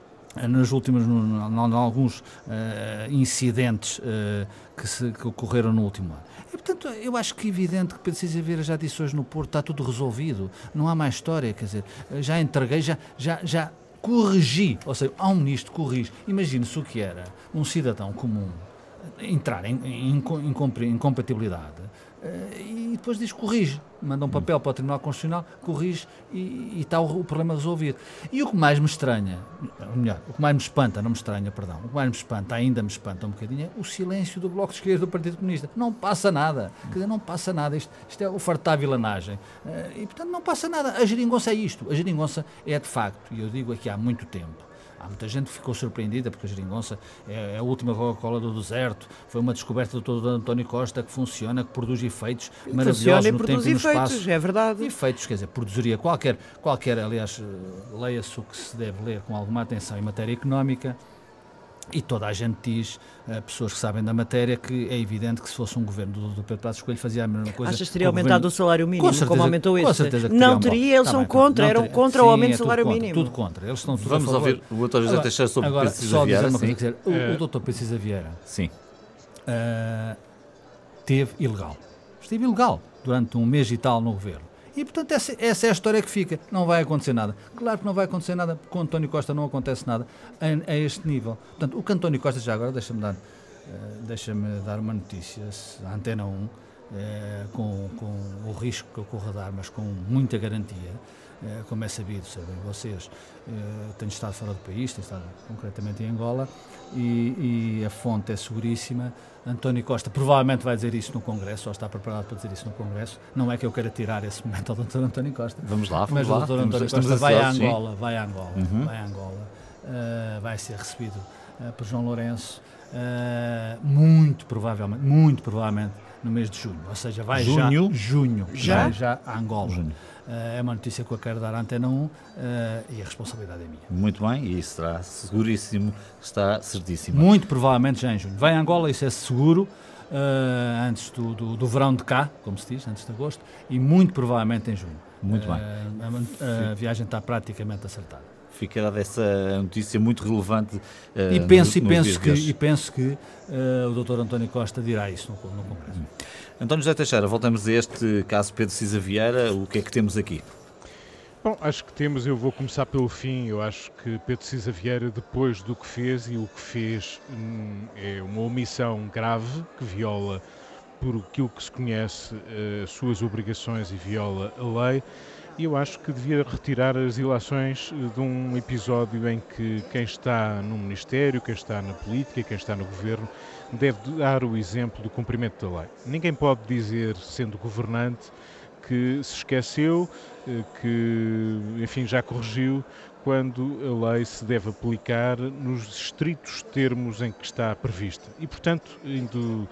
C: nos últimos, em alguns uh, incidentes uh, que, se, que ocorreram no último ano. E, portanto, eu acho que é evidente que Pedro Cisa Vieira já disse hoje no Porto, está tudo resolvido, não há mais história, quer dizer, já entreguei, já, já, já corrigi, ou seja, há um ministro que corrige. Imagine-se o que era um cidadão comum entrar em, em, em, em incompatibilidade uh, e depois diz corrige, manda um papel para o Tribunal Constitucional, corrige e, e está o, o problema resolvido. E o que mais me estranha, ou melhor, o que mais me espanta, não me estranha, perdão, o que mais me espanta, ainda me espanta um bocadinho, é o silêncio do Bloco de Esquerda do Partido Comunista. Não passa nada, quer dizer, não passa nada, isto, isto é o fartar vilanagem. Uh, e portanto não passa nada, a geringonça é isto, a geringonça é de facto, e eu digo aqui há muito tempo, há muita gente que ficou surpreendida porque a geringonça é a última Coca-Cola do deserto, foi uma descoberta do todo António Costa que funciona, que produz efeitos maravilhosos
B: Funciona e
C: no
B: produz
C: tempo e no
B: efeitos,
C: espaço.
B: é verdade.
C: Efeitos, quer dizer, produziria qualquer, qualquer aliás, leia-se o que se deve ler com alguma atenção em matéria económica. E toda a gente diz, uh, pessoas que sabem da matéria, que é evidente que se fosse um governo do, do Pedro Passos Coelho fazia a mesma coisa.
B: Achas que teria
C: o
B: aumentado
C: governo...
B: o salário mínimo,
C: Com certeza,
B: como aumentou
C: com
B: esse?
C: certeza que
B: Não
C: teriam,
B: teria, eles
C: tá
B: são
C: bem,
B: contra,
C: não
B: eram
C: teria.
B: contra
C: Sim,
B: o aumento
C: é
B: do
C: tudo
B: salário
C: contra,
B: mínimo.
C: Tudo contra, eles estão tudo
A: Vamos
C: a favor.
A: ouvir o doutor José
C: Agora,
A: Teixeira sobre
C: agora,
A: Pedro Cisa
C: só
A: Vieira.
C: dizer uma coisa,
A: Sim.
C: quer dizer, o, o doutor Pedro Cisa Vieira
A: Sim.
C: uh, teve ilegal. Esteve ilegal durante um mês e tal no governo. E, portanto, essa, essa é a história que fica. Não vai acontecer nada. Claro que não vai acontecer nada, porque com António Costa não acontece nada a, a este nível. Portanto, o que António Costa, já agora, deixa-me dar, uh, deixa-me dar uma notícia, a Antena um, uh, com, com o risco que eu corro a dar, mas com muita garantia. como é sabido, sabem vocês, tenho estado fora do país, tenho estado concretamente em Angola, e, e a fonte é seguríssima. António Costa provavelmente vai dizer isso no Congresso, ou está preparado para dizer isso no Congresso. Não é que eu queira tirar esse momento ao doutor António Costa.
A: Vamos lá, vamos
C: mas
A: lá.
C: o doutor António
A: estamos,
C: Costa
A: estamos
C: vai, a
A: ansiosos,
C: Angola, vai a Angola,
A: uhum.
C: vai a Angola, uh, vai ser recebido uh, por João Lourenço, uh, muito provavelmente, muito provavelmente no mês de junho, ou seja, vai
A: junho?
C: já junho,
A: Já?
C: vai já a Angola.
A: Junho.
C: Uh, é uma notícia que eu quero dar à Antena um, uh, e a responsabilidade é minha.
A: Muito bem, e isso será seguríssimo, está certíssimo.
C: Muito provavelmente já em junho. Vai a Angola, isso é seguro, uh, antes do, do, do verão de cá, como se diz, antes de agosto, e muito provavelmente em junho.
A: Muito
C: uh,
A: bem.
C: A, a viagem está praticamente acertada.
A: Fica dada essa notícia muito relevante. Uh,
C: e penso,
A: no,
C: e penso que, e penso que uh, o doutor António Costa dirá isso no, no Congresso. Hum.
A: António José Teixeira, voltamos a este caso Pedro Cisa Vieira. O que é que temos aqui?
D: Bom, acho que temos, eu vou começar pelo fim. Eu acho que Pedro Cisa Vieira, depois do que fez, e o que fez hum, é uma omissão grave que viola, por aquilo que se conhece, as suas obrigações e viola a lei. E eu acho que devia retirar as ilações de um episódio em que quem está no Ministério, quem está na política, quem está no Governo, deve dar o exemplo do cumprimento da lei. Ninguém pode dizer, sendo governante, que se esqueceu, que, enfim, já corrigiu, quando a lei se deve aplicar nos estritos termos em que está prevista. E, portanto, indo uh,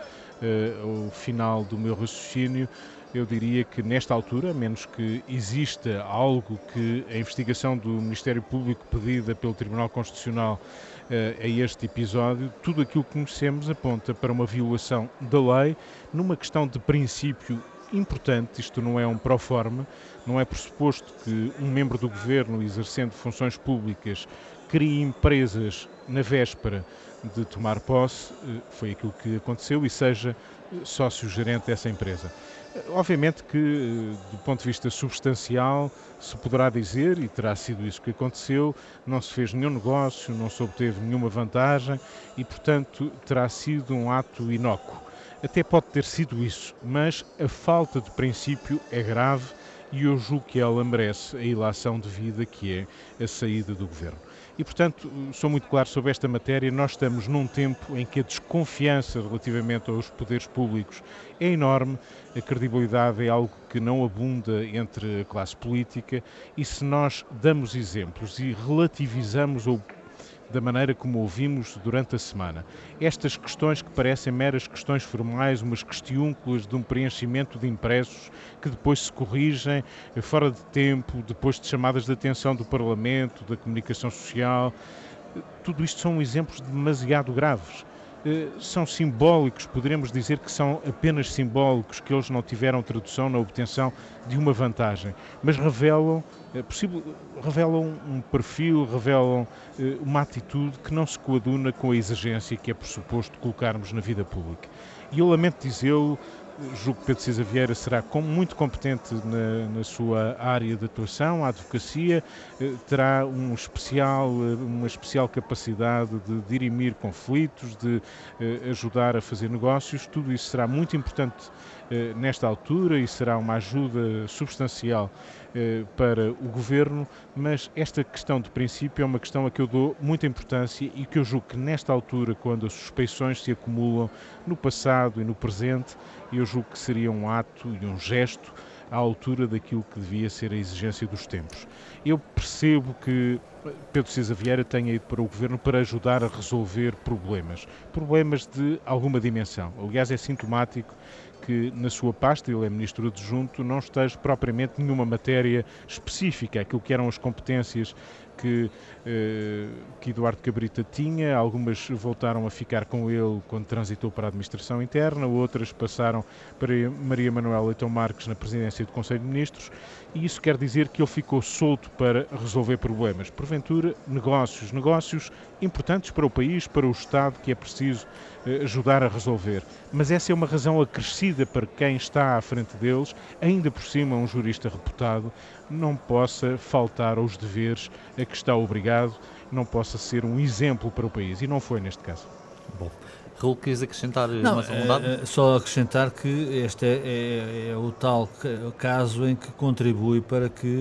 D: ao final do meu raciocínio, eu diria que nesta altura, a menos que exista algo que a investigação do Ministério Público pedida pelo Tribunal Constitucional uh, a este episódio, tudo aquilo que conhecemos aponta para uma violação da lei numa questão de princípio importante. Isto não é um pró-forma, não é pressuposto que um membro do Governo exercendo funções públicas crie empresas na véspera de tomar posse, uh, foi aquilo que aconteceu, e seja sócio-gerente dessa empresa. Obviamente que, do ponto de vista substancial, se poderá dizer, e terá sido isso que aconteceu, não se fez nenhum negócio, não se obteve nenhuma vantagem e, portanto, terá sido um ato inócuo. Até pode ter sido isso, mas a falta de princípio é grave e eu julgo que ela merece a ilação de vida que é a saída do Governo. E, portanto, sou muito claro sobre esta matéria. Nós estamos num tempo em que a desconfiança relativamente aos poderes públicos é enorme, a credibilidade é algo que não abunda entre a classe política, e se nós damos exemplos e relativizamos ou da maneira como ouvimos durante a semana, estas questões que parecem meras questões formais, umas questiúnculas de um preenchimento de impressos que depois se corrigem fora de tempo, depois de chamadas de atenção do Parlamento, da comunicação social, tudo isto são exemplos demasiado graves. São simbólicos, poderemos dizer que são apenas simbólicos, que eles não tiveram tradução na obtenção de uma vantagem, mas revelam, é possível, revelam um perfil, revelam eh, uma atitude que não se coaduna com a exigência que é pressuposto colocarmos na vida pública. E eu lamento dizê-lo, julgo que Pedro Cisa Vieira será muito competente na, na sua área de atuação, a advocacia, eh, terá um especial, uma especial capacidade de dirimir conflitos, de eh, ajudar a fazer negócios. Tudo isso será muito importante eh, nesta altura e será uma ajuda substancial eh, para o Governo, mas esta questão de princípio é uma questão a que eu dou muita importância e que eu julgo que nesta altura, quando as suspeições se acumulam no passado e no presente, eu julgo que seria um ato e um gesto à altura daquilo que devia ser a exigência dos tempos. Eu percebo que Pedro Cisa Vieira tenha ido para o Governo para ajudar a resolver problemas, problemas de alguma dimensão. Aliás, é sintomático que na sua pasta, ele é Ministro Adjunto, não esteja propriamente nenhuma matéria específica, aquilo que eram as competências que, eh, que Eduardo Cabrita tinha. Algumas voltaram a ficar com ele quando transitou para a Administração Interna, outras passaram para Maria Manuela Leitão Marques na Presidência do Conselho de Ministros, e isso quer dizer que ele ficou solto para resolver problemas. Porventura, negócios, negócios importantes para o país, para o Estado, que é preciso eh, ajudar a resolver. Mas essa é uma razão acrescida para quem está à frente deles, ainda por cima um jurista reputado, não possa faltar aos deveres a que está obrigado, não possa ser um exemplo para o país. E não foi neste caso.
A: Bom, Raul, queres acrescentar
C: não,
A: mais algum dado?
C: É, só acrescentar que este é, é, é o tal caso em que contribui para que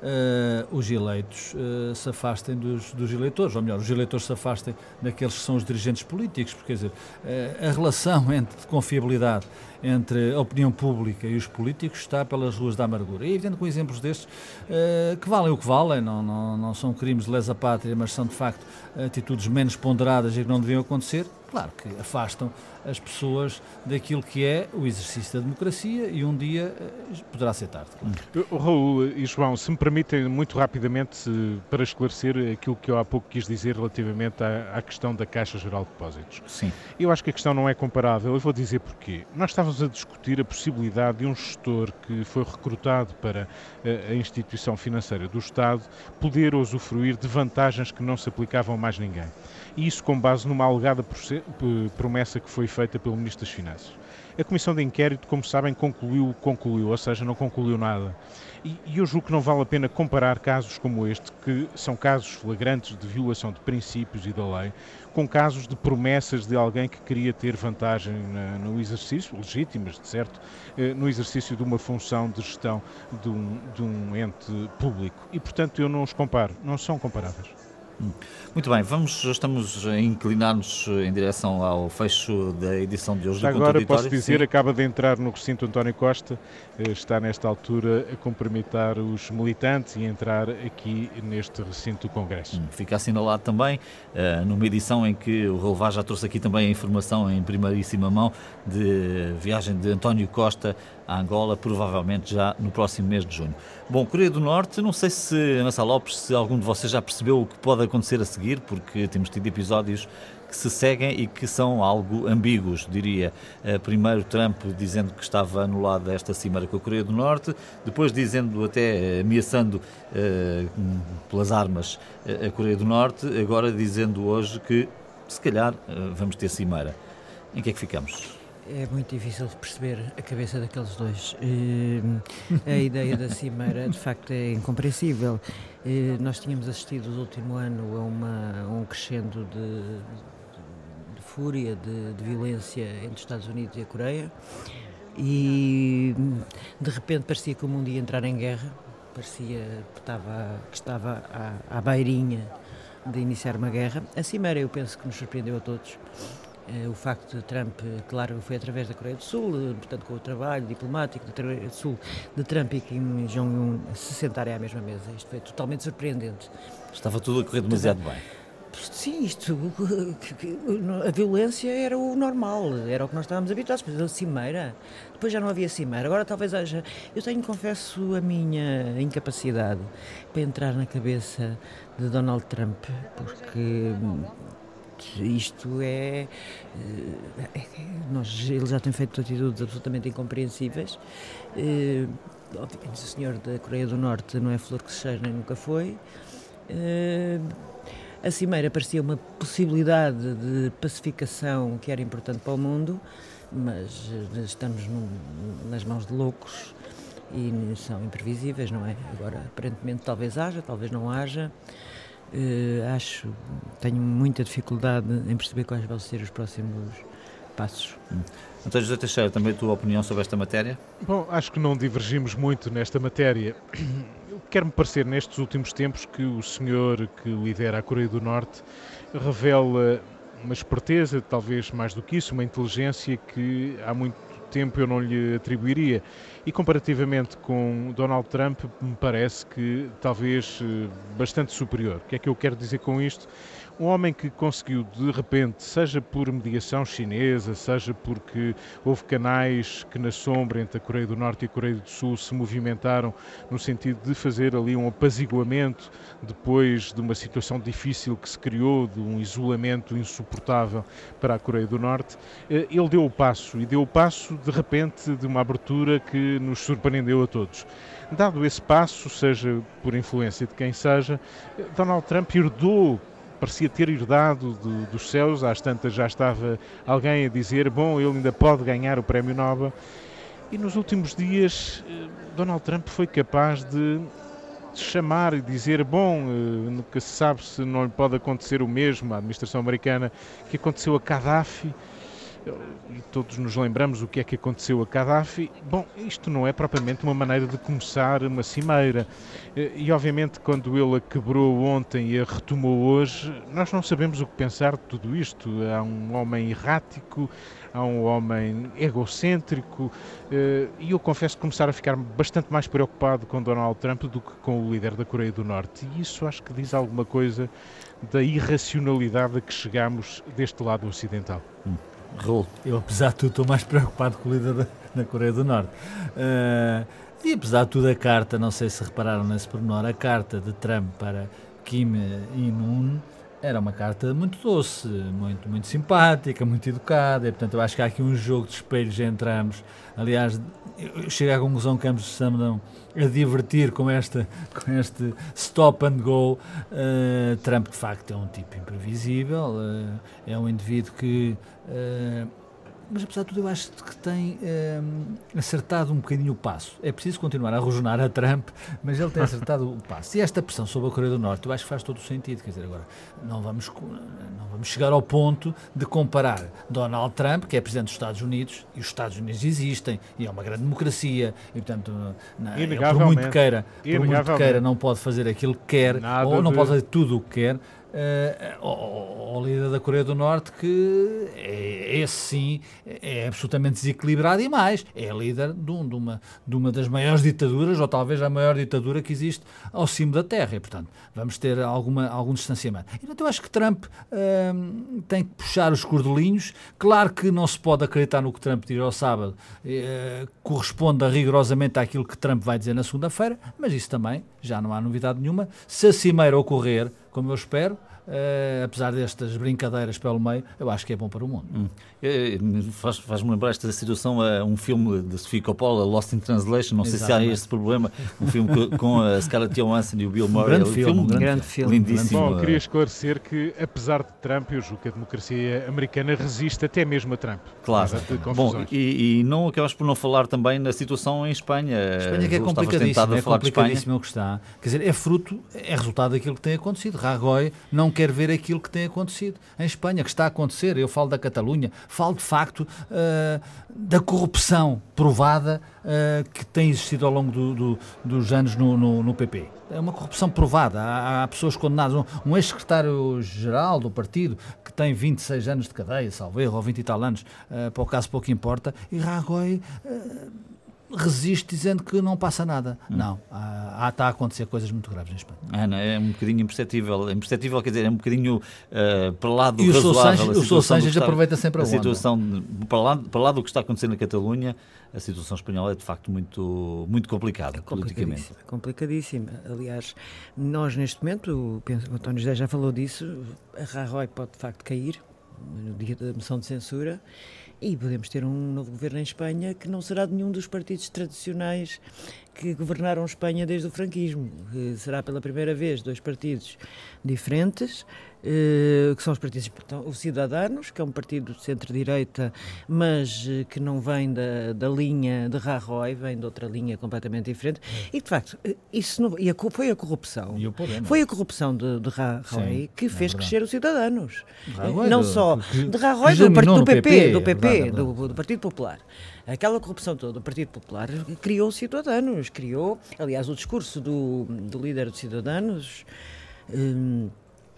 C: uh, os eleitos uh, se afastem dos, dos eleitores, ou melhor, os eleitores se afastem daqueles que são os dirigentes políticos, porque, quer dizer, uh, a relação entre, de confiabilidade entre a opinião pública e os políticos está pelas ruas da amargura. E é evidente com exemplos destes, uh, que valem o que valem, não, não, não são crimes de lesa pátria, mas são de facto atitudes menos ponderadas e que não deviam acontecer, claro que afastam as pessoas daquilo que é o exercício da democracia e um dia poderá ser tarde. Claro.
D: O Raul e João, se me permitem muito rapidamente para esclarecer aquilo que eu há pouco quis dizer relativamente à, à questão da Caixa Geral de Depósitos.
A: Sim.
D: Eu acho que a questão não é comparável, eu vou dizer porquê. Nós estávamos a discutir a possibilidade de um gestor que foi recrutado para a, a instituição financeira do Estado poder usufruir de vantagens que não se aplicavam a mais ninguém. E isso com base numa alegada promessa que foi feita pelo Ministro das Finanças. A Comissão de Inquérito, como sabem, concluiu, concluiu, ou seja, não concluiu nada. E, e eu julgo que não vale a pena comparar casos como este, que são casos flagrantes de violação de princípios e da lei, com casos de promessas de alguém que queria ter vantagem na, no exercício, legítimas, de certo, no exercício de uma função de gestão de um, de um ente público. E, portanto, eu não os comparo, não são comparáveis.
A: Muito bem, vamos, estamos a inclinar-nos em direção ao fecho da edição de hoje do
D: Agora
A: Contraditório.
D: posso dizer,
A: Sim.
D: Acaba de entrar no recinto António Costa, está nesta altura a cumprimentar os militantes e entrar aqui neste recinto do Congresso.
A: Fica assinalado também, numa edição em que o Raul Vaz já trouxe aqui também a informação em primeiríssima mão de viagem de António Costa a Angola, provavelmente já no próximo mês de junho. Bom, Coreia do Norte, não sei se, Ana Sá Lopes, se algum de vocês já percebeu o que pode acontecer a seguir, porque temos tido episódios que se seguem e que são algo ambíguos, diria. Primeiro Trump dizendo que estava anulada esta cimeira com a Coreia do Norte, depois dizendo até, ameaçando uh, pelas armas a Coreia do Norte, agora dizendo hoje que se calhar uh, vamos ter cimeira. Em que é que ficamos?
B: É muito difícil de perceber a cabeça daqueles dois. A ideia da cimeira, de facto, é incompreensível. Nós tínhamos assistido no último ano a, uma, a um crescendo de, de, de fúria, de, de violência entre os Estados Unidos e a Coreia, e de repente parecia que o mundo ia entrar em guerra, parecia que estava, que estava à, à beirinha de iniciar uma guerra. A cimeira, eu penso que nos surpreendeu a todos. O facto de Trump, claro, foi através da Coreia do Sul, portanto com o trabalho diplomático da Coreia do Sul de Trump e Kim Jong-un se sentarem à mesma mesa. Isto foi totalmente surpreendente.
A: Estava tudo a correr demasiado bem.
B: Sim, isto, a violência era o normal, era o que nós estávamos habituados, mas a cimeira, depois já não havia cimeira, agora talvez haja. Eu tenho, confesso, a minha incapacidade para entrar na cabeça de Donald Trump, porque isto é, é, é nós, ele já tem feito atitudes absolutamente incompreensíveis. É, obviamente o senhor da Coreia do Norte não é flor que se cheira, nem nunca foi. É, a cimeira parecia uma possibilidade de pacificação que era importante para o mundo, mas estamos num, nas mãos de loucos e são imprevisíveis, não é? Agora, aparentemente, talvez haja, talvez não haja. Uh, acho, tenho muita dificuldade em perceber quais vão ser os próximos passos.
A: Hum. António José Teixeira, também a tua opinião sobre esta matéria?
D: Bom, acho que não divergimos muito nesta matéria. Quer-me parecer, nestes últimos tempos, que o senhor que lidera a Coreia do Norte revela uma esperteza, talvez mais do que isso, uma inteligência que há muito tempo eu não lhe atribuiria. E comparativamente com Donald Trump, me parece que talvez bastante superior. O que é que eu quero dizer com isto? Um homem que conseguiu, de repente, seja por mediação chinesa, seja porque houve canais que na sombra entre a Coreia do Norte e a Coreia do Sul se movimentaram no sentido de fazer ali um apaziguamento depois de uma situação difícil que se criou, de um isolamento insuportável para a Coreia do Norte, ele deu o passo, e deu o passo, de repente, de uma abertura que nos surpreendeu a todos. Dado esse passo, seja por influência de quem seja, Donald Trump herdou, parecia ter herdado do, dos céus, às tantas já estava alguém a dizer, bom, ele ainda pode ganhar o Prémio Nobel, e nos últimos dias Donald Trump foi capaz de chamar e dizer, bom, nunca se sabe se não lhe pode acontecer o mesmo à administração americana que aconteceu a Gaddafi. e todos nos lembramos o que é que aconteceu a Gaddafi. Bom, isto não é propriamente uma maneira de começar uma cimeira. E, obviamente, quando ele a quebrou ontem e a retomou hoje, nós não sabemos o que pensar de tudo isto. Há um homem errático, há um homem egocêntrico, e eu confesso que começar a ficar bastante mais preocupado com Donald Trump do que com o líder da Coreia do Norte. E isso acho que diz alguma coisa da irracionalidade a que chegamos deste lado ocidental.
A: Hum. Raul.
C: Eu, apesar de tudo, estou mais preocupado com o líder da, da Coreia do Norte. Uh, e, apesar de tudo, a carta, não sei se repararam nesse pormenor, a carta de Trump para Kim Il-sung era uma carta muito doce, muito, muito simpática, muito educada, e, portanto, eu acho que há aqui um jogo de espelhos entre ambos. Aliás, eu chego à conclusão que ambos se andam a divertir com, esta, com este stop and go. Uh, Trump, de facto, é um tipo imprevisível, uh, é um indivíduo que... Uh, mas, apesar de tudo, eu acho que tem um, acertado um bocadinho o passo. É preciso continuar a rosnar a Trump, mas ele tem acertado o passo. E esta pressão sobre a Coreia do Norte, eu acho que faz todo o sentido. Quer dizer, agora, não vamos, não vamos chegar ao ponto de comparar Donald Trump, que é presidente dos Estados Unidos, e os Estados Unidos existem, e é uma grande democracia, e, portanto, não, ele, por muito queira, por muito queira, não pode fazer aquilo que quer, Nada ou não de... pode fazer tudo o que quer. Uh, ao, ao líder da Coreia do Norte, que é, esse sim é absolutamente desequilibrado, e mais, é líder de, um, de, uma, de uma das maiores ditaduras, ou talvez a maior ditadura que existe ao cimo da Terra, e portanto vamos ter alguma, algum distanciamento. E, portanto, eu acho que Trump uh, tem que puxar os cordelinhos. Claro que não se pode acreditar no que Trump diz ao sábado, uh, corresponde rigorosamente àquilo que Trump vai dizer na segunda-feira, mas isso também já não há novidade nenhuma. Se a cimeira ocorrer, como eu espero, Uh, apesar destas brincadeiras pelo meio, eu acho que é bom para o mundo.
A: Hum. É, faz, faz-me lembrar esta situação a um filme de Sofia Coppola, Lost in Translation, não Exatamente. sei se há esse problema, um filme com a Scarlett Johansson e o Bill Murray.
C: Um grande filme, um grande,
A: grande
C: filme.
A: Lindíssimo.
D: Bom, queria esclarecer que, apesar de Trump, eu julgo que a democracia americana resiste até mesmo a Trump.
A: Claro. Bom, e, e não acabas por não falar também na situação em Espanha.
C: A Espanha que é complicadíssimo, é complicadíssimo o que está. Quer dizer, é fruto, é resultado daquilo que tem acontecido. Rajoy não quer ver aquilo que tem acontecido em Espanha, que está a acontecer. Eu falo da Catalunha, falo de facto uh, da corrupção provada uh, que tem existido ao longo do, do, dos anos no, no, no P P. É uma corrupção provada. Há, há pessoas condenadas. Um, um ex-secretário-geral do partido que tem vinte e seis anos de cadeia, salvo erro, ou vinte e tal anos, uh, para o caso pouco importa, e Rajoy uh, resiste dizendo que não passa nada. Hum. Não, há, há, está a acontecer coisas muito graves em Espanha.
A: Ah, não, é um bocadinho imperceptível, é imperceptível, quer dizer, é um bocadinho uh, para lá do e razoável.
C: E o Sr. Sánchez aproveita sempre a,
A: a situação, para lá, para lá do que está acontecendo na Catalunha, a situação espanhola é de facto muito, muito complicada, é politicamente.
B: Complicadíssima. Aliás, nós neste momento, penso, o António José já falou disso, a Rajoy pode de facto cair no dia da moção de censura, e podemos ter um novo governo em Espanha que não será de nenhum dos partidos tradicionais que governaram Espanha desde o franquismo. Será pela primeira vez dois partidos diferentes, que são os partidos, os Ciudadanos, que é um partido de centro-direita, mas que não vem da, da linha de Rajoy, vem de outra linha completamente diferente. E, de facto, isso não, e a, foi a corrupção.
C: E o
B: foi a corrupção de, de Rajoy Sim, que fez é crescer os Ciudadanos.
C: Rajoy
B: não
C: do,
B: só
C: que,
B: de Rajoy, do, do, do P P, do, P P,
C: é verdade, é
B: do, do Partido Popular. Aquela corrupção toda do Partido Popular criou Ciudadanos, criou, aliás, o discurso do, do líder dos Ciudadanos hum,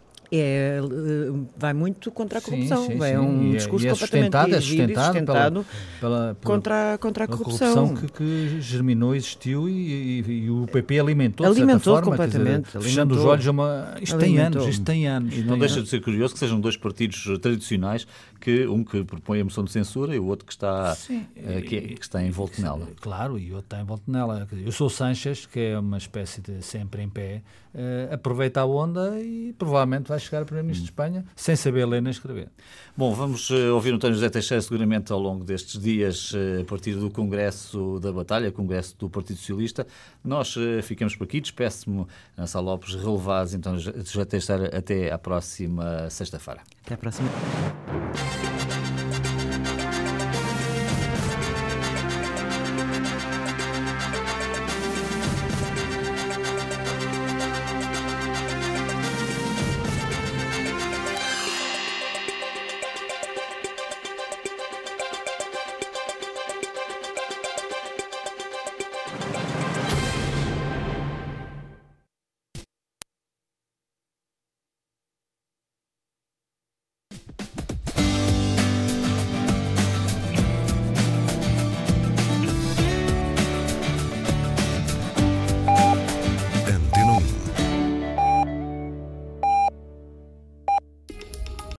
B: é, vai muito contra a corrupção.
C: Sim, sim,
B: é
C: sim.
B: um
C: e
B: discurso
C: é,
B: completamente
C: sustentado, é
B: sustentado,
C: sustentado pela, pela,
B: contra, contra a
C: pela
B: corrupção.
C: corrupção que, que germinou, existiu e, e, e o P P alimentou,
B: alimentou
C: de certa forma,
B: completamente.
C: Dizer, fechando os olhos a uma... Isto tem anos, isto tem anos.
A: E não
C: tem
A: deixa
C: anos.
A: de ser curioso que sejam dois partidos tradicionais, que um que propõe a moção de censura e o outro que está, uh, que, que está envolto nela.
C: Claro, e o outro está envolto nela. Eu sou Sánchez, que é uma espécie de sempre em pé, uh, aproveita a onda e provavelmente vai chegar a Primeiro-Ministro hum. de Espanha sem saber ler nem escrever.
A: Bom, vamos uh, ouvir o António José Teixeira seguramente ao longo destes dias, uh, a partir do Congresso da Batalha, Congresso do Partido Socialista. Nós uh, ficamos por aqui. Despeço-me, Ana Sá Lopes, Relevaz, António José Teixeira, até à próxima sexta-feira.
B: Até à próxima.